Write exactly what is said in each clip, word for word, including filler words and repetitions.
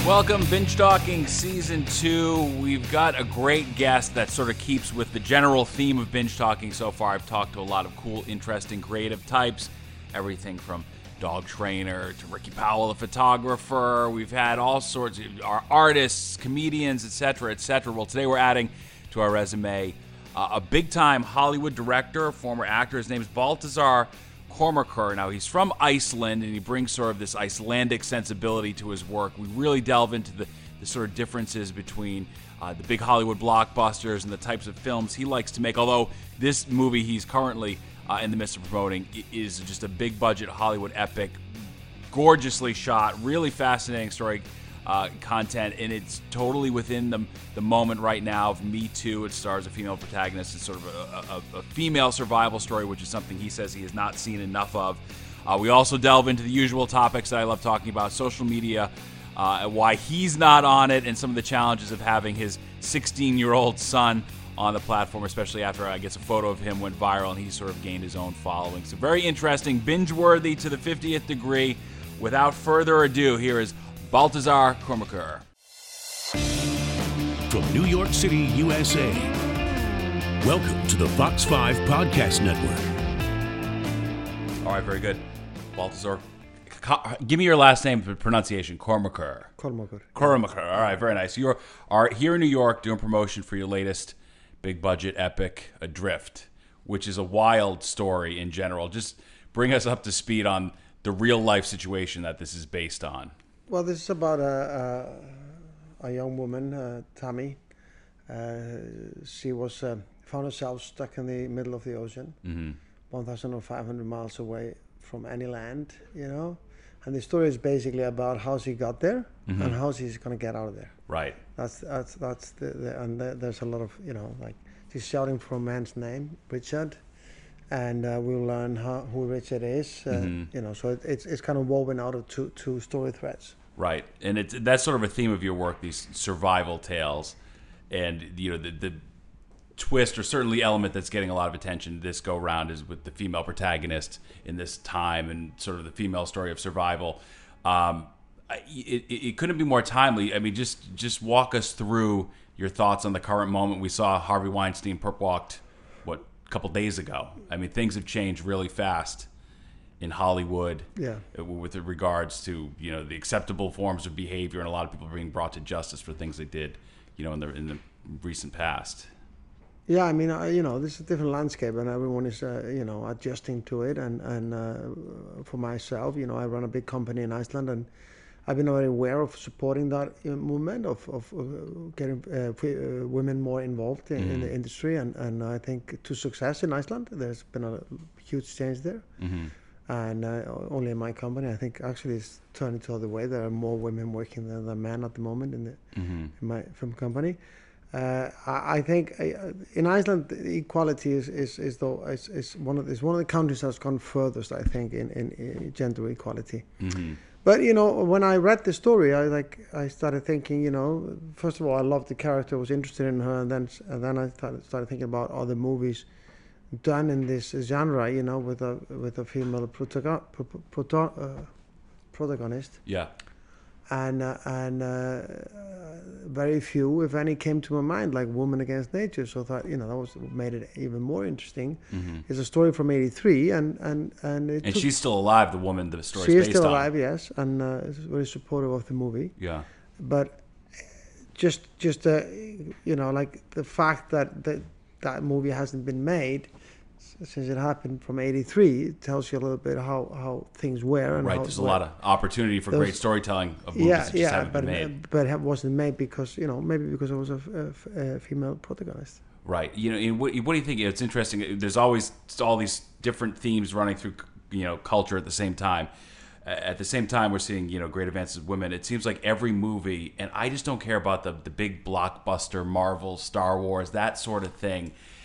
Welcome, Binge Talking Season two. We've got a great guest that sort of keeps with the general theme of Binge Talking so far. I've talked to a lot of cool, interesting, creative types. Everything from dog trainer to Ricky Powell, the photographer. We've had all sorts of our artists, comedians, et cetera, et cetera. Well, today we're adding to our resume uh, a big-time Hollywood director, former actor. His name is Baltasar Kormákur. Now, he's from Iceland, and he brings sort of this Icelandic sensibility to his work. We really delve into the, the sort of differences between uh, the big Hollywood blockbusters and the types of films he likes to make, although this movie he's currently uh, in the midst of promoting is just a big-budget Hollywood epic, gorgeously shot, really fascinating story uh, content, and it's totally within the, the moment right now of Me Too. It stars a female protagonist. It's sort of a, a, a female survival story, which is something he says he has not seen enough of. Uh, we also delve into the usual topics that I love talking about, social media, uh, why he's not on it, and some of the challenges of having his sixteen-year-old son on the platform, especially after I guess a photo of him went viral and he sort of gained his own following. So very interesting, binge-worthy to the fiftieth degree. Without further ado, here is Baltasar Kormákur. From New York City, U S A, welcome to the Fox five Podcast Network. All right, very good. Baltasar, give me your last name for pronunciation. Kormákur. Kormákur. Kormákur. All right, very nice. You are here in New York doing promotion for your latest big-budget epic, Adrift, which is a wild story in general. Just bring us up to speed on the real-life situation that this is based on. Well, this is about a, a, a young woman, uh, Tammy. Uh, she was uh, found herself stuck in the middle of the ocean, mm-hmm. one thousand five hundred miles away from any land, you know. And the story is basically about how she got there mm-hmm. and how she's going to get out of there. Right. That's that's that's the, the and the, there's a lot of, you know, like she's shouting for a man's name, Richard, and uh, we'll learn how, who Richard is. Uh, mm-hmm. You know, so it, it's it's kind of woven out of two two story threads. Right, and it's that's sort of a theme of your work, these survival tales, and you know the the twist or certainly element that's getting a lot of attention this go round is with the female protagonist in this time and sort of the female story of survival. Um, it, it, it couldn't be more timely. I mean, just just walk us through your thoughts on the current moment. We saw Harvey Weinstein perp walked, what, a couple days ago. I mean, things have changed really fast in Hollywood, yeah, with regards to, you know, the acceptable forms of behavior, and a lot of people are being brought to justice for things they did, you know, in the in the recent past. Yeah, I mean, uh, you know, this is a different landscape, and everyone is, uh, you know, adjusting to it. And and uh, for myself, you know, I run a big company in Iceland, and I've been very aware of supporting that uh, movement of of uh, getting uh, uh, women more involved in, mm-hmm. in the industry. And and I think to success in Iceland, there's been a huge change there. Mm-hmm. And uh, only in my company, I think actually it's turning the other way. There are more women working than, than men at the moment in, the, mm-hmm. in my film company. Uh, I, I think uh, in Iceland, equality is is is, though, is, is one of is one of the countries that's gone furthest, I think, in, in, in gender equality. Mm-hmm. But you know, when I read the story, I like I started thinking, you know, first of all, I loved the character, was interested in her, and then and then I started, started thinking about other movies done in this genre, you know, with a with a female protagon, pro, pro, uh, protagonist. Yeah. And uh, and uh, very few, if any, came to my mind, like Woman Against Nature. So I thought, you know, that was made it even more interesting. Mm-hmm. It's a story from eighty-three, and and and it and took, she's still alive. The woman the story's she is based still on. alive, yes, and uh, is very supportive of the movie. Yeah. But just just uh, you know, like the fact that that that movie hasn't been made since it happened from eighty-three, it tells you a little bit how, how things were. And right, how there's a lot of opportunity for those, great storytelling of movies yeah, that just yeah, haven't but, been made. but it wasn't made because, you know, maybe because it was a, a, a female protagonist. Right. You know, what, what do you think? It's interesting. There's always all these different themes running through, you know, culture at the same time. At the same time, we're seeing, you know, great advances of women. It seems like every movie, and I just don't care about the the big blockbuster, Marvel, Star Wars, that sort of thing.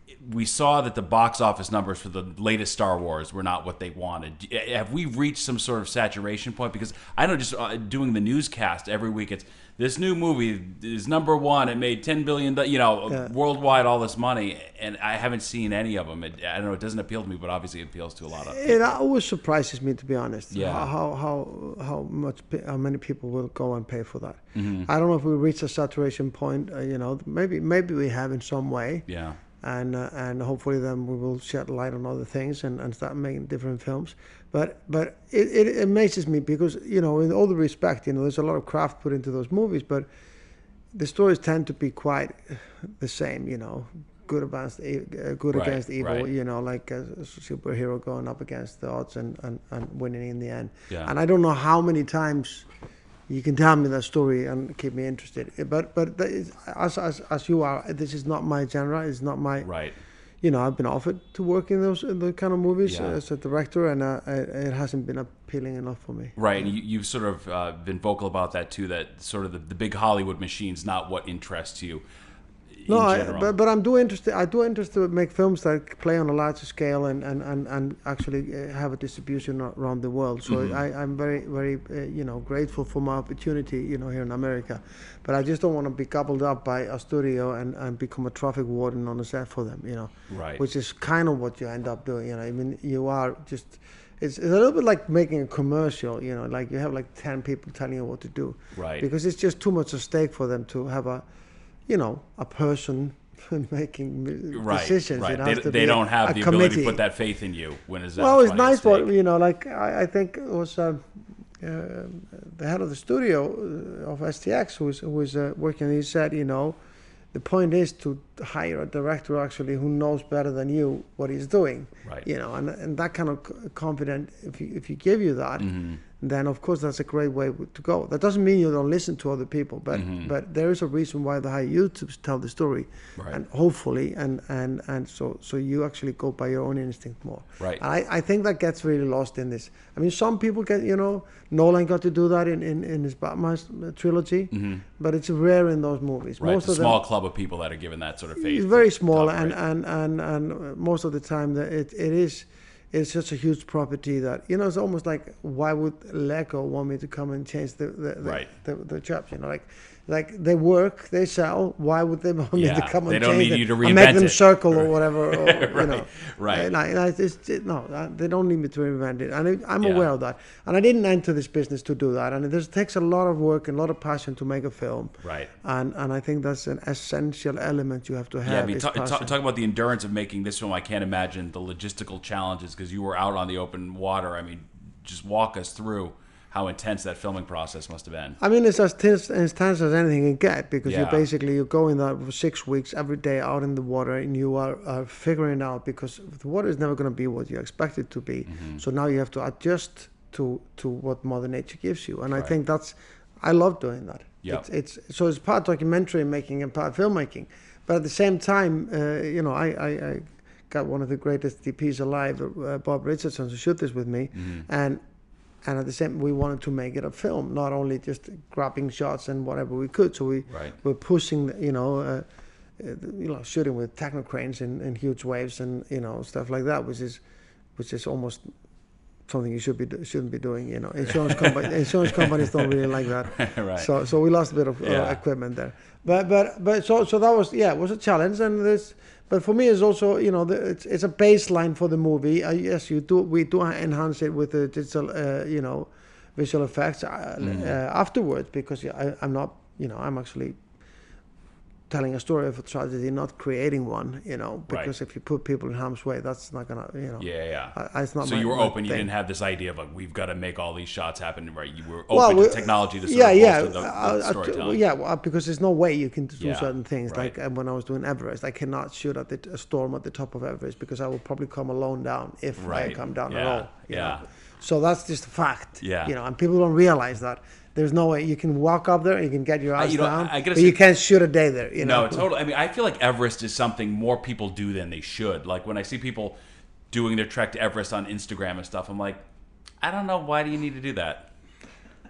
we saw that the box office numbers for the latest Star Wars were not what they wanted. Have we reached some sort of saturation point? Because I know just uh, doing the newscast every week, it's this new movie is number one. It made ten billion dollars, you know, yeah. worldwide, all this money, and I haven't seen any of them. It, I don't know. It doesn't appeal to me, but obviously it appeals to a lot of people. It always surprises me, to be honest. Yeah. How how how much how many people will go and pay for that? Mm-hmm. I don't know if we reach a saturation point. Uh, you know, maybe maybe we have in some way. Yeah. And uh, and hopefully then we will shed light on other things and, and start making different films. But but it, it amazes me because, you know, in all the respect, you know, there's a lot of craft put into those movies, but the stories tend to be quite the same, you know, good against uh, good right, against evil, right. you know, like a superhero going up against the odds and, and, and winning in the end. Yeah. And I don't know how many times you can tell me that story and keep me interested. But but is, as, as as you are, this is not my genre. It's not my right. You know, I've been offered to work in those in the kind of movies yeah. as a director, and uh, it hasn't been appealing enough for me. Right, and you, you've sort of uh, been vocal about that too. That sort of the, the big Hollywood machine's not what interests you. No, I, but but I'm do interested. I do interested to make films that play on a larger scale and, and, and, and actually have a distribution around the world. So mm-hmm. I, I'm very very uh, you know grateful for my opportunity, you know, here in America. But I just don't want to be gobbled up by a studio and, and become a traffic warden on the set for them, you know. Right. Which is kind of what you end up doing, you know. I mean, you are just. It's, it's a little bit like making a commercial, you know. Like you have like ten people telling you what to do. Right. Because it's just too much at stake for them to have a. You know, a person making right, decisions. Right, It they, has to they be don't a, have a the committee. ability to put that faith in you when it's. Well, it's nice, but you know, like I, I think it was uh, uh, the head of the studio of S T X who was who was uh, working. He said, you know, the point is to hire a director actually who knows better than you what he's doing. Right. You know, and and that kind of confident. If you if you give you that. Mm-hmm. Then of course that's a great way to go. That doesn't mean you don't listen to other people, but mm-hmm. but there is a reason why they hire you to tell the story, right. and hopefully and, and, and so so you actually go by your own instinct more. Right. I, I think that gets really lost in this. I mean, some people get, you know, Nolan got to do that in, in, in his Batman trilogy, mm-hmm. but it's rare in those movies. Right. Most it's a of small them, club of people that are given that sort of faith. It's very small, top, and, right? and, and, and most of the time that it, it is. It's such a huge property that, you know, it's almost like, why would Lego want me to come and change the the, the, right. the, the chops, you know, like like they work, they sell, why would they want yeah, me to come and they don't change need it you to and reinvent make them it. circle or whatever, or, right. you know. Right. And I, and I, it's, it, no, they don't need me to reinvent it. And I, I'm yeah. aware of that. And I didn't enter this business to do that. And it just takes a lot of work and a lot of passion to make a film. Right. And and I think that's an essential element you have to have. Yeah, I mean, is talk, talk, passion. talk about the endurance of making this film. I can't imagine the logistical challenges because you were out on the open water. I mean, just walk us through how intense that filming process must have been. I mean, it's as tense, as tense as anything can get because yeah. you basically you go in there for six weeks every day out in the water, and you are, are figuring out because the water is never going to be what you expect it to be. Mm-hmm. So now you have to adjust to to what Mother Nature gives you, and right. I think that's I love doing that. Yep. It's, it's so it's part documentary making and part filmmaking, but at the same time, uh, you know, I, I, I got one of the greatest D Ps alive, uh, Bob Richardson, to shoot this with me, mm-hmm. and. And at the same, we wanted to make it a film, not only just grabbing shots and whatever we could. So we right. we're pushing, you know, uh, you know, shooting with techno cranes and, and huge waves and you know stuff like that, which is, which is almost something you should be shouldn't be doing. You know, insurance company, insurance companies don't really like that. right. So so we lost a bit of yeah. uh, equipment there. But but but so so that was yeah, it was a challenge, and this. But for me, it's also, you know, the, it's it's a baseline for the movie. Uh, yes, you do. We do enhance it with the digital, uh, you know, visual effects uh, mm. uh, afterwards because I, I'm not, you know, I'm actually telling a story of a tragedy, not creating one, you know, because right. if you put people in harm's way, that's not gonna, you know. Yeah, yeah. I, it's not. So my, you were my open. thing. You didn't have this idea of like we've got to make all these shots happen, right? You were open well, to we, technology to sort yeah, of yeah, bolster the, the uh, storytelling. Uh, yeah, well, because there's no way you can do yeah, certain things. right. Like uh, when I was doing Everest, I cannot shoot at the, a storm at the top of Everest because I will probably come alone down if right. I come down yeah. at all. Yeah. Know? So that's just a fact. Yeah. You know, and people don't realize that. There's no way you can walk up there and you can get your ass you know, down, I, I but say, you can't shoot a day there. You know? No, totally. I mean, I feel like Everest is something more people do than they should. Like when I see people doing their trek to Everest on Instagram and stuff, I'm like, I don't know, why do you need to do that?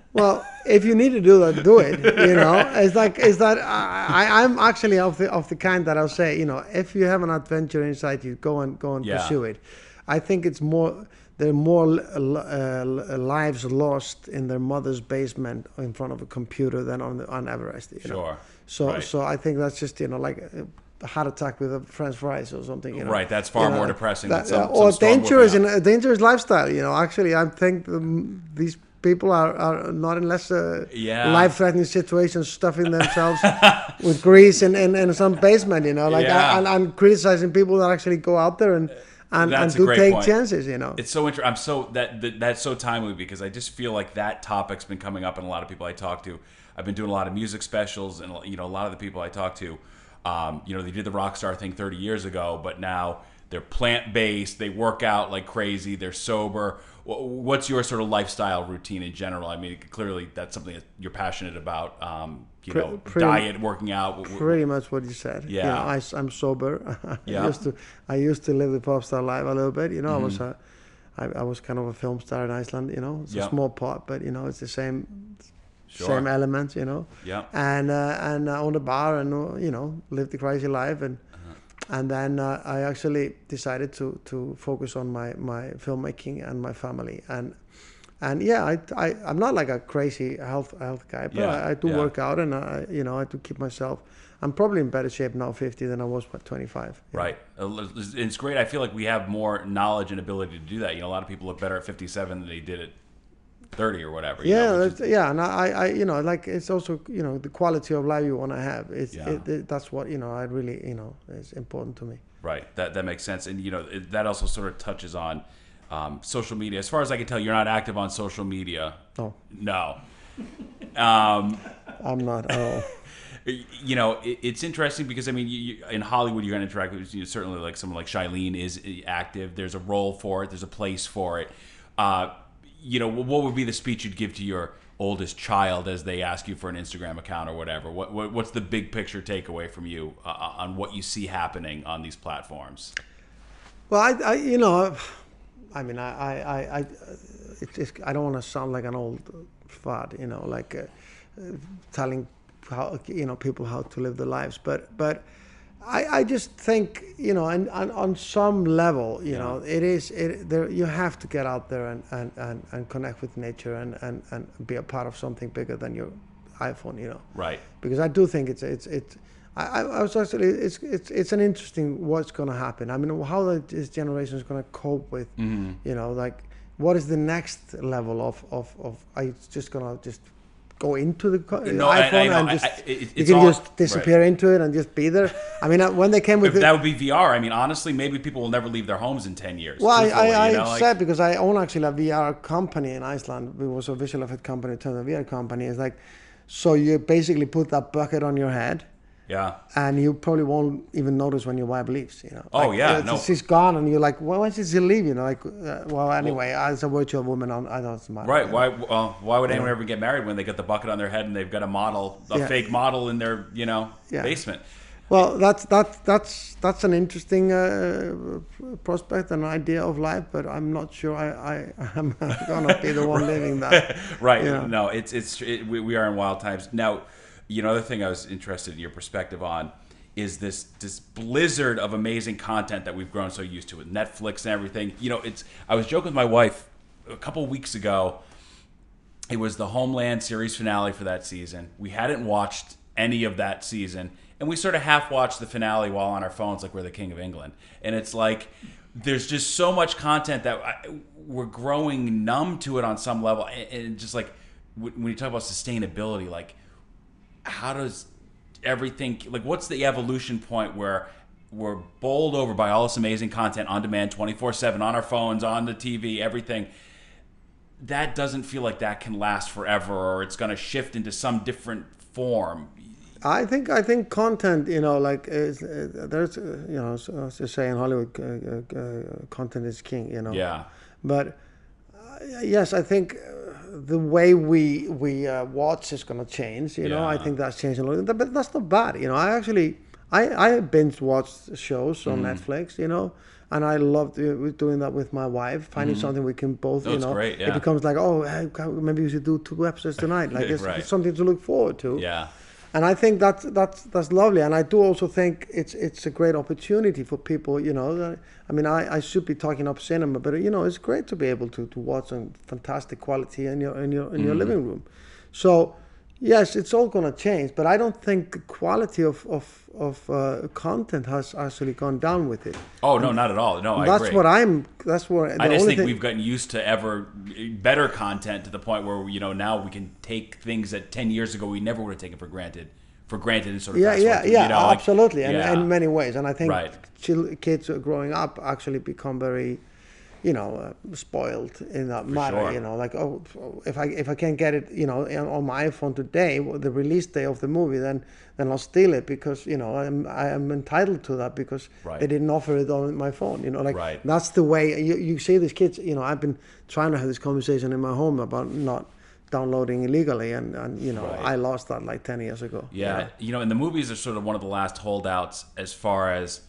Well, if you need to do that, do it. You know, it's like it's that I, I'm actually of the of the kind that I'll say, you know, if you have an adventure inside you, go and go and Yeah. pursue it. I think it's more there are more uh, lives lost in their mother's basement in front of a computer than on the, on Everest. You know? Sure. So Right. so I think that's just, you know, like a heart attack with a French fries or something. You know? Right, that's far You know, more depressing that- than some, uh, some or storm dangerous whooping in up. a dangerous lifestyle. You know, actually, I think um, these people are, are not in less uh, Yeah. life-threatening situations, stuffing themselves with grease in, in, in some basement. You know, like Yeah. and, and criticizing people that actually go out there and and, and That's a do great take point. chances. You know, It's so interesting. I'm so that, that that's so timely because I just feel like that topic's been coming up in a lot of people I talk to. I've been doing a lot of music specials, and you know, a lot of the people I talk to, um, you know, they did the rock star thing thirty years ago, but now they're plant based. They work out like crazy. They're sober. Wh- What's your sort of lifestyle routine in general? I mean, clearly that's something that you're passionate about. Um, you Pre- know, pretty- diet, working out. Wh- wh- pretty much what you said. Yeah. You know, I, am sober. I Yeah. used to I used to live the pop star life a little bit. You know, I was Mm-hmm. a I, I was kind of a film star in Iceland. You know, it's Yeah. a small part, but you know, it's the same Sure. same elements. You know. Yeah. And uh, and uh, owned a bar and uh, you know lived the crazy life and. And then uh, I actually decided to, to focus on my, my filmmaking and my family. And and yeah, I, I, I'm not like a crazy health health guy, but Yeah, I, I do yeah. work out and I, you know, I do keep myself. I'm probably in better shape now, fifty, than I was at twenty-five. you know. Right. Uh, It's great. I feel like we have more knowledge and ability to do that. You know, a lot of people look better at fifty-seven than they did at thirty or whatever. you Yeah, know, which that's, is- yeah, and I, I, you know, like it's also, you know, the quality of life you want to have. It's, Yeah. it, it, that's what, you know, I really, you know, is important to me. right. That that makes sense. And, you know, it, that also sort of touches on um, social media. As far as I can tell, you're not active on social media. No, No. Um, I'm not at all. you know, it, it's interesting because, I mean, you, you, in Hollywood, you're going to interact with, you know, certainly like someone like Shailene is active. There's a role for it. There's a place for it. Uh, you know, what would be the speech you'd give to your oldest child as they ask you for an Instagram account or whatever? What, what What's the big picture takeaway from you uh, on what you see happening on these platforms? Well, I, I you know, I mean, I, I, I, I, it's, it's, I don't want to sound like an old fart, you know, like uh, uh, telling how, you know, people how to live their lives. But, but I, I just think, you know, and, and on some level, you Yeah. know, it is, it, there, you have to get out there and, and, and, and connect with nature and, and, and be a part of something bigger than your iPhone, you know. Right. Because I do think it's it's it's I, I I was actually it's it's it's an interesting what's going to happen. I mean, how the, this generation is going to cope with, Mm-hmm. you know, like what is the next level of of of? Are you just going to just go into the co- No, I- I iPhone know. and I- just I- it- you it's can all- just disappear into it and just be there? I mean, uh, when they came with If the, that would be V R, I mean, honestly, maybe people will never leave their homes in ten years. well, I, truthfully, I, I you know, like- said because I own actually a V R company in Iceland. We was a visual effect company turned a V R company. It's like, so you basically put that bucket on your head, yeah. and you probably won't even notice when your wife leaves. You know. Oh, Like, yeah, uh, no. She's gone, and you're like, well, when did she leave? You know, like, uh, well, anyway, as a virtual woman, I'm- I don't matter. Right. you know. Why? Well, why would anyone ever get married when they got the bucket on their head and they've got a model, a Yeah. fake model in their, you know, Yeah. basement? Well, that's that's that's that's an interesting uh, prospect and idea of life, but I'm not sure I I am gonna be the one living that. Right. Yeah. No, it's it's it, we, we are in wild times now. You know, the thing I was interested in your perspective on is this this blizzard of amazing content that we've grown so used to with Netflix and everything. You know, it's I was joking with my wife a couple weeks ago. It was the Homeland series finale for that season. We hadn't watched any of that season, and we sort of half watched the finale while on our phones, like we're the King of England. And it's like there's just so much content that I, we're growing numb to it on some level. And, and just like when you talk about sustainability, like how does everything, like what's the evolution point where we're bowled over by all this amazing content on demand, twenty-four seven, on our phones, on the T V, everything? That doesn't feel like that can last forever, or it's going to shift into some different form. I think I think content, you know, like is, uh, there's, uh, you know, so, as you say in Hollywood, uh, uh, uh, content is king, you know. Yeah. But uh, yes, I think uh, the way we we uh, watch is going to change. You know, I Yeah. think that's changing a little, but that's not bad. You know, I actually I I binge watched shows on Netflix. You know, and I love doing that with my wife, finding mm-hmm. something we can both, oh, you know, great, yeah. it becomes like, oh, hey, maybe we should do two episodes tonight. Like it's, right. it's something to look forward to. Yeah. And I think that's that's that's lovely, and I do also think it's it's a great opportunity for people. You know, I mean, I, I should be talking up cinema, but you know, it's great to be able to, to watch some fantastic quality in your in your in your mm. living room. So, yes, it's all going to change, but I don't think the quality of of of uh, content has actually gone down with it. Oh no, not at all. No, I that's agree. what I'm. That's what I just think thing, we've gotten used to ever better content to the point where you know now we can take things that ten years ago we never would have taken for granted, for granted and sort of yeah, fast yeah, forward, yeah, you know, absolutely, like, and yeah. in many ways. And I think right. chil- kids growing up actually become very, you know, uh, spoiled in that For matter. sure. You know, like oh, if I if I can't get it, you know, on my iPhone today, the release day of the movie, then then I'll steal it because you know I'm I am entitled to that because right. they didn't offer it on my phone. You know, like right. that's the way you you see these kids. You know, I've been trying to have this conversation in my home about not downloading illegally, and, and you know right. I lost that like ten years ago. Yeah, yeah, you know, and the movies are sort of one of the last holdouts as far as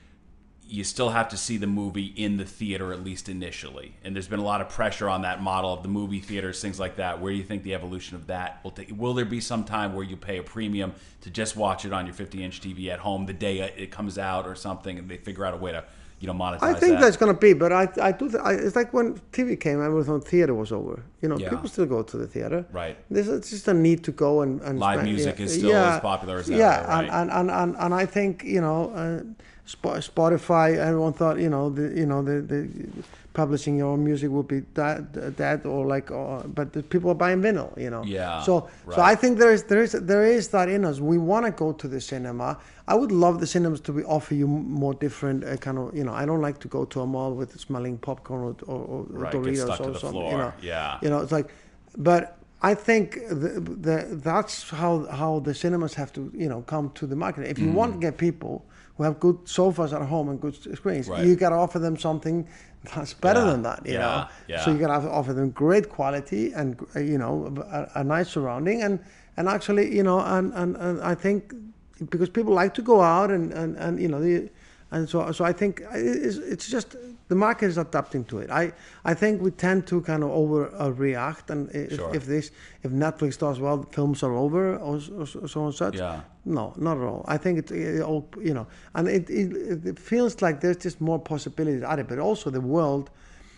you still have to see the movie in the theater, at least initially. And there's been a lot of pressure on that model of the movie theaters, things like that. Where do you think the evolution of that will take? Will there be some time where you pay a premium to just watch it on your fifty-inch T V at home the day it comes out or something, and they figure out a way to, you know, monetize that? I think that? that's going to be, but I I do. Th- I, it's like when T V came, everything theater was over. You know, yeah. people still go to the theater. Right. There's it's just a need to go and, and live spend, music yeah, is still yeah, as popular as ever. Yeah, right? and, and, and and I think you know. Uh, Spotify, everyone thought, you know, the you know the, the publishing your own music would be that that or like, or, but the people are buying vinyl, you know. Yeah. So right. so I think there is there is there is that in us. We want to go to the cinema. I would love the cinemas to be offer you more different uh, kind of, you know. I don't like to go to a mall with smelling popcorn or, or, or right, Doritos get stuck or to the something. Floor. You know. Yeah. You know, it's like, but. I think the, the, that's how how the cinemas have to, you know, come to the market. If you mm. want to get people who have good sofas at home and good screens, right. you got to offer them something that's better yeah. than that, you yeah. know. Yeah. So you got to offer them great quality and, uh, you know, a, a nice surrounding and, and actually, you know, and, and, and I think because people like to go out and, and, and you know, the, and so so I think it's, it's just the market is adapting to it. I, I think we tend to kind of overreact, and if, sure. if this if Netflix does well, films are over or, or so on such. Yeah. No, not at all. I think it, it all you know, and it, it it feels like there's just more possibilities at it. But also the world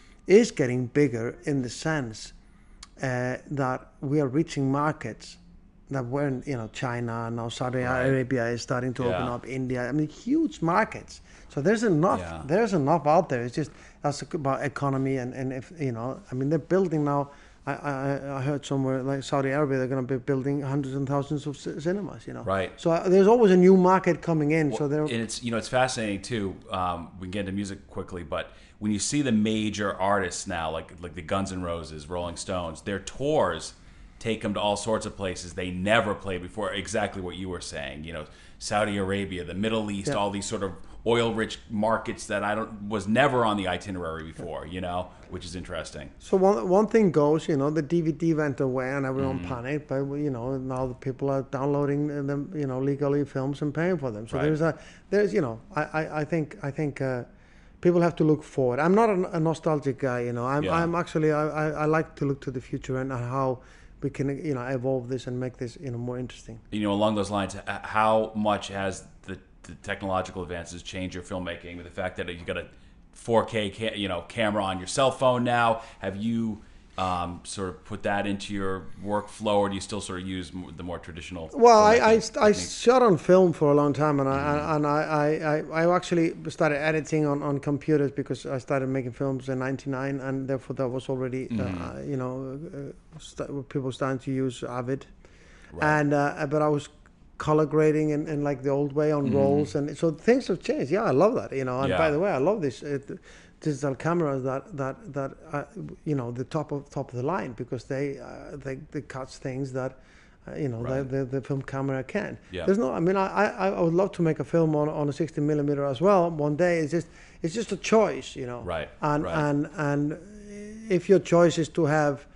is getting bigger in the sense uh, that we are reaching markets that weren't, you know, China, now Saudi right. Arabia is starting to yeah. open up, India. I mean, huge markets. So there's enough. Yeah. There's enough out there. It's just that's about economy and, and if you know, I mean, they're building now. I, I I heard somewhere like Saudi Arabia, they're going to be building hundreds and thousands of c- cinemas. You know. Right. So uh, there's always a new market coming in. Well, so there. And it's you know it's fascinating too. Um, we can get into music quickly, but when you see the major artists now, like like the Guns N' Roses, Rolling Stones, their tours take them to all sorts of places they never played before. Exactly what you were saying. You know, Saudi Arabia, the Middle East, yeah. all these sort of oil-rich markets that I don't was never on the itinerary before. You know, which is interesting. So one one thing goes, you know, the D V D went away and everyone mm. panicked, but you know now the people are downloading them, you know, legally films and paying for them. So right. there's a there's you know I I, I think I think. Uh, People have to look forward. I'm not a, a nostalgic guy, you know. I'm, yeah. I'm actually, I, I, I like to look to the future and how we can, you know, evolve this and make this, you know, more interesting. You know, along those lines, how much has the, the technological advances changed your filmmaking? With the fact that you got a four K, ca- you know, camera on your cell phone now, have you um, sort of put that into your workflow, or do you still sort of use the more traditional? Well, I, I, I shot on film for a long time, and mm-hmm. I and I, I, I actually started editing on, on computers because I started making films in ninety-nine, and therefore that was already, mm-hmm. uh, you know, uh, st- people starting to use Avid, right. and uh, but I was color grading in, in like the old way on mm-hmm. rolls, and so things have changed. Yeah, I love that, you know. And yeah. by the way, I love this. It, digital cameras that that that uh, you know the top of top of the line because they uh, they they catch things that uh, you know right. the, the the film camera can. Yeah. There's no. I mean, I, I I would love to make a film on, on a sixty millimeter as well one day. It's just it's just a choice, you know. Right. And right. and and if your choice is to have,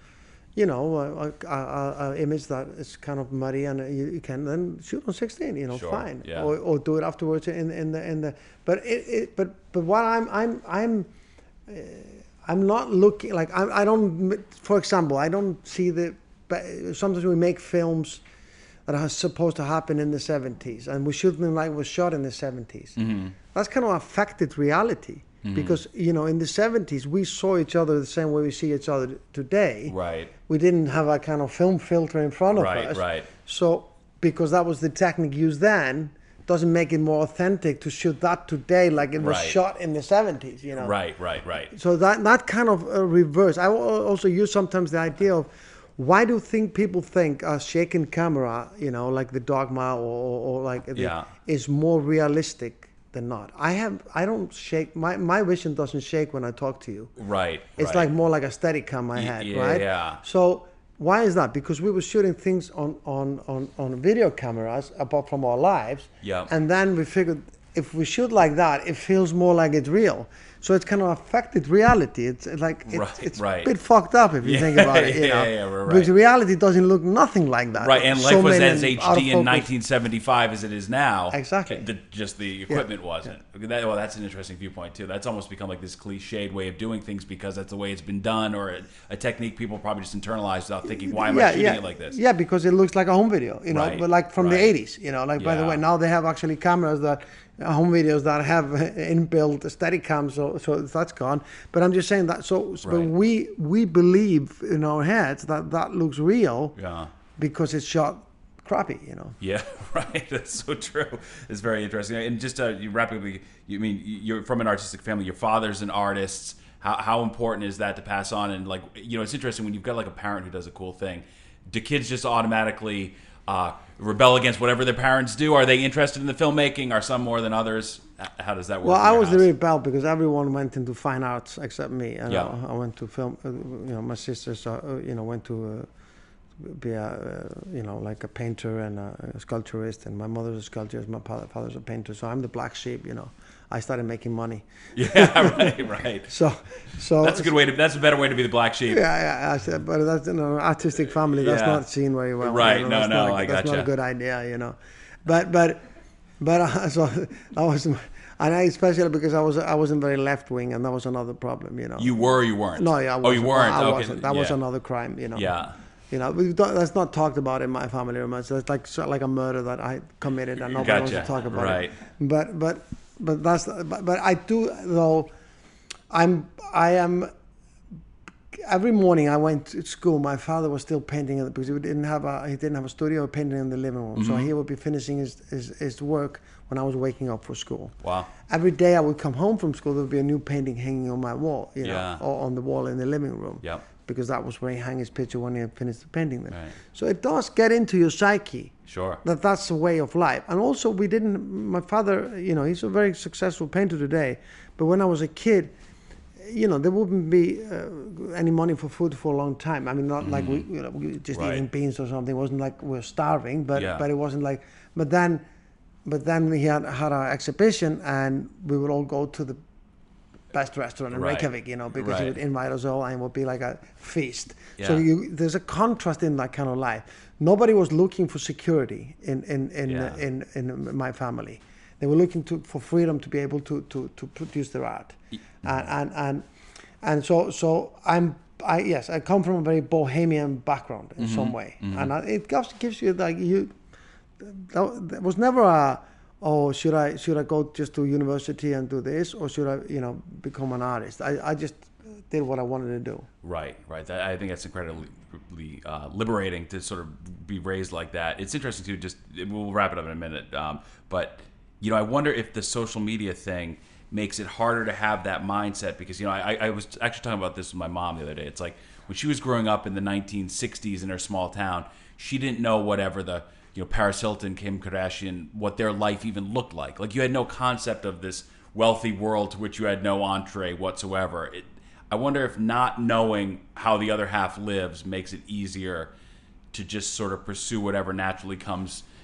you know, a, a, a, a image that is kind of muddy, and you, you can then shoot on sixteen, you know, Sure, fine, yeah. or, or do it afterwards in in the in the. But it, it but but what I'm I'm I'm. Uh, I'm not looking like I, I don't. For example, I don't see the. Sometimes we make films that are supposed to happen in the seventies, and we shoot them like it was shot in the seventies. Mm-hmm. That's kind of affected reality, mm-hmm. because you know in the seventies we saw each other the same way we see each other today. Right. We didn't have a kind of film filter in front of right, us. Right. Right. So because that was the technique used then, doesn't make it more authentic to shoot that today like it was Right. shot in the seventies, you know. Right, right, right. So that that kind of uh, reverse. I al- also use sometimes the idea of why do think people think a shaking camera, you know, like the Dogma or, or, or like the, Yeah. is more realistic than not. I have I don't shake my my vision doesn't shake when I talk to you. Right. It's right. like more like a Steadicam I Y- had, yeah, right? yeah. So why is that? Because we were shooting things on, on, on, on video cameras apart from our lives. Yeah. And then we figured if we shoot like that, it feels more like it's real. So it's kind of affected reality. It's like it's, Right, it's right. a bit fucked up if you Yeah, think about it. You yeah, know? yeah, right, Because right. reality doesn't look nothing like that. Right, and So life was many as out of H D in focus. nineteen seventy-five as it is now. Exactly. The, just the equipment wasn't. That, well, that's an interesting viewpoint too. That's almost become like this cliched way of doing things because that's the way it's been done, or a, a technique people probably just internalized without thinking, "Why am I shooting yeah. it like this?" Yeah, because it looks like a home video, you know, Right, but like from right. the eighties, you know, like by the Yeah. way, now they have actually cameras that, uh, home videos that have inbuilt Steadicam, so so that's gone. But I'm just saying that, so, so Right. we we believe in our heads that that looks real Yeah. because it's shot crappy, you know. Yeah, right. That's so true. It's very interesting. And just uh, you rapidly, you mean you're from an artistic family. Your father's an artist. How how important is that to pass on? And like, you know, it's interesting when you've got like a parent who does a cool thing. Do kids just automatically uh, rebel against whatever their parents do? Are they interested in the filmmaking? Are some more than others? How does that work? Well, in I your was the house? rebel because everyone went into fine arts except me. You know, Yeah. I went to film. Uh, you know, my sisters, uh, you know, went to uh, be a, uh, you know, like a painter and a, a sculpturist, and my mother's a sculpturist, my father, father's a painter. So I'm the black sheep. You know, I started making money. Yeah, right, right. So, so That's a good way to. That's a better way to be the black sheep. Yeah, yeah. I said, but that's in an artistic family. That's Yeah. not seen very well. Right, you know, no, that's no, not a, I That's not gotcha. a good idea, you know. But but but uh, so I was, and I especially because I was I wasn't very left wing, and that was another problem, you know. You were or you weren't? No, yeah. I Oh, wasn't. you weren't? I Okay, wasn't. That was yeah. another crime, you know. Yeah. You know, we don't, that's not talked about in my family very much. It's like sort of like a murder that I committed, and nobody wants to Gotcha. talk about Right. it. But but but that's but, but I do though. I'm I am. Every morning I went to school. My father was still painting it because he didn't have a he didn't have a studio, painting in the living room. So he would be finishing his, his his work when I was waking up for school. Wow. Every day I would come home from school, there would be a new painting hanging on my wall, you know, Yeah. or on the wall in the living room. Yep. Because that was where he hung his picture when he had finished the painting there. Right. So it does get into your psyche Sure. that that's a way of life. And also we didn't, my father, you know, he's a very successful painter today, but when I was a kid, you know, there wouldn't be uh, any money for food for a long time. I mean, not like we, you know, we were just Right. eating beans or something. It wasn't like we were starving, but Yeah. but it wasn't like, but then, but then we had had our exhibition and we would all go to the best restaurant in Right. Reykjavik, you know, because he Right. would invite us all and it would be like a feast. So Yeah. you, there's a contrast in that kind of life. Nobody was looking for security in in in, Yeah. in, in my family. They were looking to for freedom to be able to to, to produce their art, and, and and and so so I'm I yes I come from a very bohemian background in Mm-hmm. some way, and I, it gives gives you like you. That, that was never a oh should I should I go just to university and do this, or should I you know become an artist? I, I just did what I wanted to do. Right, right. That, I think that's incredibly uh, liberating to sort of be raised like that. It's interesting too. Just we'll wrap it up in a minute. Um, but you know, I wonder if the social media thing makes it harder to have that mindset because you know, I, I was actually talking about this with my mom the other day. It's like when she was growing up in the nineteen sixties in her small town, she didn't know whatever the you know Paris Hilton, Kim Kardashian, what their life even looked like. Like you had no concept of this wealthy world to which you had no entree whatsoever. It, I wonder if not knowing how the other half lives makes it easier to just sort of pursue whatever naturally comes,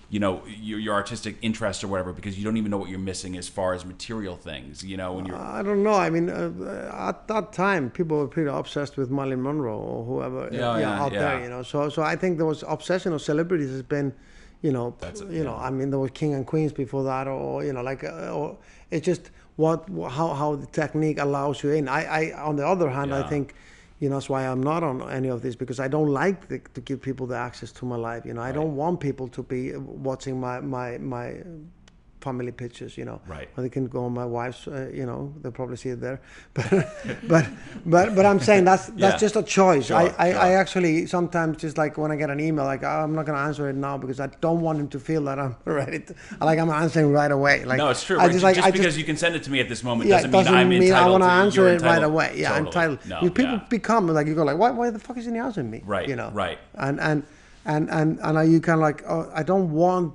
you know, your, your artistic interest or whatever, because you don't even know what you're missing as far as material things, you know, when you're... I don't know. I mean, uh, at that time, people were pretty obsessed with Marilyn Monroe or whoever yeah, uh, yeah, out yeah. there, you know. So, so I think there was obsession of celebrities has been, you know, That's it, you yeah. know. I mean, there was King and Queens before that, or you know, like, uh, or it's just what how how the technique allows you in. I, I on the other hand, Yeah. I think. You know, that's why I'm not on any of this, because I don't like the, to give people the access to my life. You know, I Right. don't want people to be watching my my my family pictures. You know, Right. or they can go on my wife's. Uh, you know, they'll probably see it there. But but but but I'm saying that's that's Yeah. just a choice. Sure, I, I, sure. I actually sometimes just like when I get an email, like oh, I'm not going to answer it now because I don't want him to feel that I'm ready. To, like I'm answering right away. Like No, it's true. I right? just Just, like I because just, you can send it to me at this moment yeah, doesn't, it doesn't mean I'm mean I entitled want to to answer you're it right entitled- away. Yeah, totally. entitled. No, you people yeah. become like you go like, why why the fuck isn't he answering me? Right, You know. right. And and and and and are you kind of like, oh, I don't want.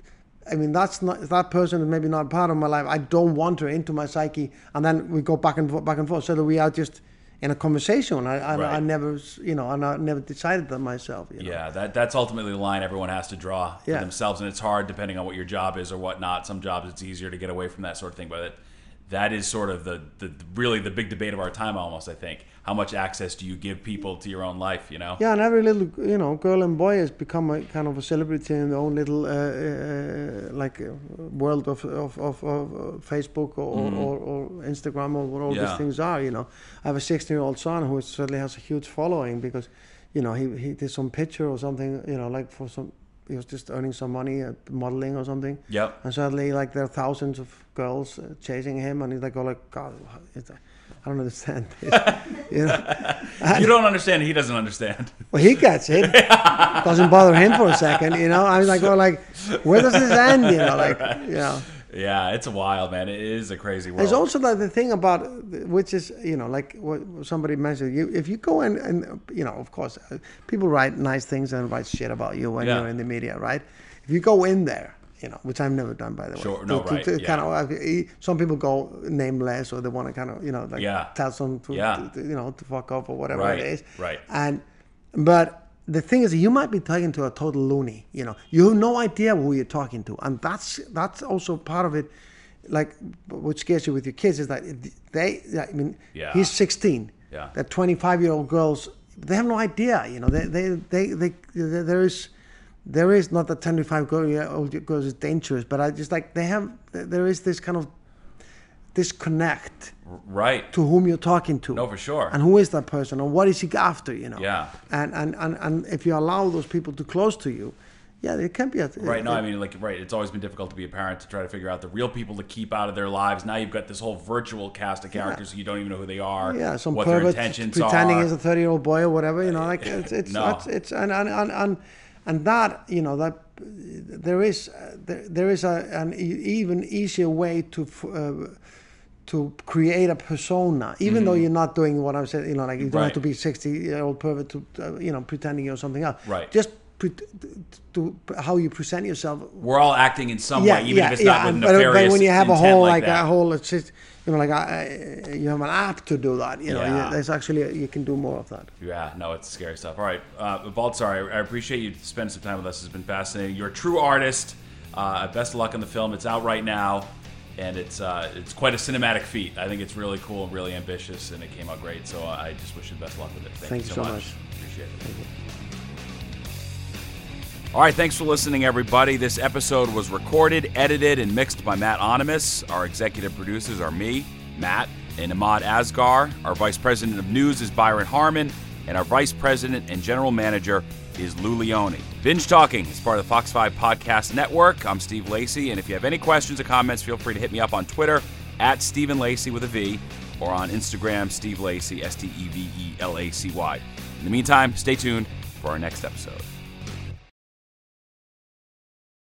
I mean, that's not that person is maybe not part of my life. I don't want her into my psyche, and then we go back and forth, back and forth, so that we are just in a conversation. I, I, Right. I never, you know, and I never decided that myself. You know? Yeah, that that's ultimately the line everyone has to draw for Yeah. themselves, and it's hard depending on what your job is or whatnot. Some jobs it's easier to get away from that sort of thing, but it, that is sort of the, the really the big debate of our time almost, I think. How much access do you give people to your own life, you know? Yeah, and every little, you know, girl and boy has become a kind of a celebrity in their own little, uh, uh, like, uh, world of of, of, of uh, Facebook or, Mhm. or, or Instagram or what all Yeah. these things are, you know. I have a sixteen-year-old son who certainly has a huge following because, you know, he, he did some picture or something, you know, like for some, he was just earning some money at modeling or something. Yep. And suddenly, like, there are thousands of girls uh, chasing him, and he's like, oh, like, God, it's, I don't understand this, you know. You don't understand, he doesn't understand. Well, he gets it. Doesn't bother him for a second, you know. I was like, oh, like, where does this end? You know, like, you know. Yeah, it's wild, man. It is a crazy world. There's also like the thing about, which is, you know, like what somebody mentioned. You, if you go in and, you know, of course, uh, people write nice things and write shit about you when Yeah. you're in the media, right? If you go in there, you know, which I've never done, by the way. Sure, no, to, to, right, to yeah. kind of, uh, some people go nameless, or they want to kind of, you know, like Yeah. tell some, to, Yeah. to, you know, to fuck off or whatever Right, it is. right. And, but the thing is, you might be talking to a total loony. You know, you have no idea who you're talking to, and that's that's also part of it. Like, what scares you with your kids is that they, I mean, Yeah. he's sixteen. Yeah. That twenty-five-year-old girls, they have no idea. You know, they, they, they, they, they there is, there is not that twenty-five-year-old girls is dangerous, but I just like they have, there is this kind of disconnect Right. to whom you're talking to. No, for sure. And who is that person, or what is he after? You know. Yeah. And and and and if you allow those people to close to you, yeah, it can be a Right. No, I mean, like, right. It's always been difficult to be a parent to try to figure out the real people to keep out of their lives. Now you've got this whole virtual cast of characters, so you don't even know who they are. Yeah, some what their pervert intentions pretending are. he's a thirty-year-old boy or whatever. You know, like it's it's No. it's, it's and, and and and and that, you know, that there is uh, there, there is a an e- even easier way to. Uh, to create a persona, even Mm-hmm. though you're not doing what I'm saying, you know, like you don't have Right. to be sixty-year-old pervert to, uh, you know, pretending you're something else. Right. Just pre- to how you present yourself. We're all acting in some way, even if it's not with and- but, nefarious but when you have a intent whole like like, that. a whole, it's just, you know, like uh, you have an app to do that. You know, Yeah. you, there's actually you can do more of that. Yeah, no, it's scary stuff. All right, uh, Baltzar, I, I appreciate you spending some time with us. It's been fascinating. You're a true artist. Uh, best of luck on the film. It's out right now, and it's uh, it's quite a cinematic feat. I think it's really cool and really ambitious, and it came out great. So uh, I just wish you the best of luck with it. Thank, Thank you you so so much. much. Appreciate it. Thank you. All right, thanks for listening, everybody. This episode was recorded, edited, and mixed by Matt Onimus. Our executive producers are me, Matt, and Ahmad Asgar. Our vice president of news is Byron Harmon, and our vice president and general manager is Lou Leone. Binge Talking is part of the Fox five Podcast Network. I'm Steve Lacy, and if you have any questions or comments, feel free to hit me up on Twitter, at Stephen Lacy with a V, or on Instagram, Steve Lacy, S T E V E L A C Y. In the meantime, stay tuned for our next episode.